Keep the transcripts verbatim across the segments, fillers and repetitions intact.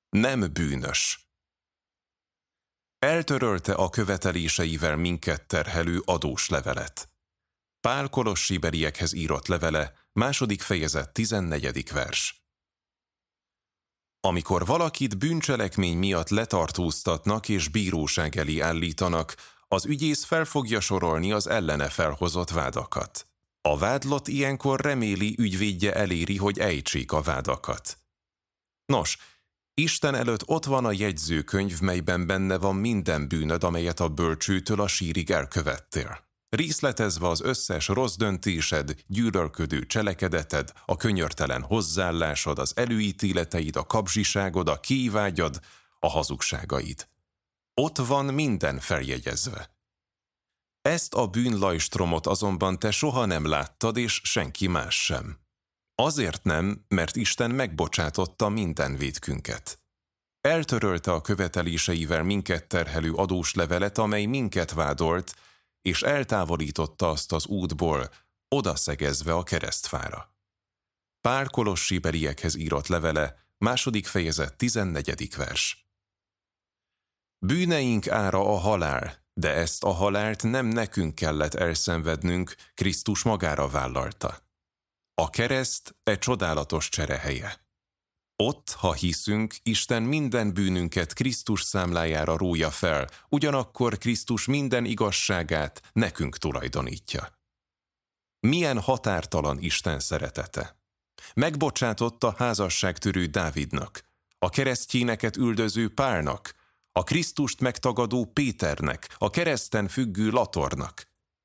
nem bűnös. Eltörölte a követeléseivel minket terhelő adós levelet. Pál kolossébeliekhez írott levele, második fejezet, tizennegyedik vers. Amikor valakit bűncselekmény miatt letartóztatnak és bíróság elé állítanak, az ügyész fel fogja sorolni az ellene felhozott vádakat. A vádlott ilyenkor reméli, ügyvédje eléri, hogy ejtsék a vádakat. Nos, Isten előtt ott van a jegyzőkönyv, melyben benne van minden bűnöd, amelyet a bölcsőtől a sírig elkövettél. Részletezve az összes rossz döntésed, gyűlölködő cselekedeted, a könyörtelen hozzáállásod, az előítéleteid, a kapzsiságod, a kívágyad, a hazugságaid. Ott van minden feljegyezve. Ezt a bűnlajstromot azonban te soha nem láttad, és senki más sem. Azért nem, mert Isten megbocsátotta minden vétkünket. Eltörölte a követeléseivel minket terhelő adós levelet, amely minket vádolt, és eltávolította azt az útból, odaszegezve a keresztfára. Pál kolossébeliekhez írott levele, második fejezet, tizennegyedik vers. Bűneink ára a halál, de ezt a halált nem nekünk kellett elszenvednünk, Krisztus magára vállalta. A kereszt egy csodálatos cserehelye. Ott, ha hiszünk, Isten minden bűnünket Krisztus számlájára rója fel, ugyanakkor Krisztus minden igazságát nekünk tulajdonítja. Milyen határtalan Isten szeretete! Megbocsátotta házasságtörő Dávidnak, a keresztjéneket üldöző Pálnak, a Krisztust megtagadó Péternek, a kereszten függő Latornak.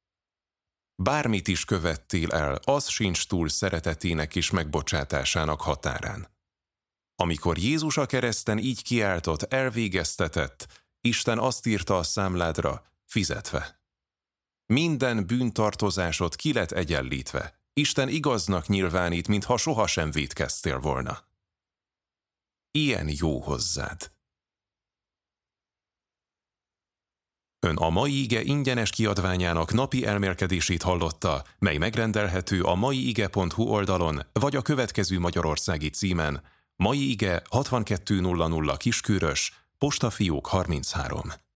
Bármit is követtél el, az sincs túl szeretetének és megbocsátásának határán. Amikor Jézus a kereszten így kiáltott, elvégeztetett, Isten azt írta a számládra, fizetve. Minden bűntartozásod ki lett egyenlítve. Isten igaznak nyilvánít, mintha sohasem vétkeztél volna. Ilyen jó hozzád. Ön a Mai Ige ingyenes kiadványának napi elmélkedését hallotta, mely megrendelhető a maiige pont hu oldalon, vagy a következő magyarországi címen: Mai Ige hatvankettő nulla nulla Kiskörös, postafiók harminchárom.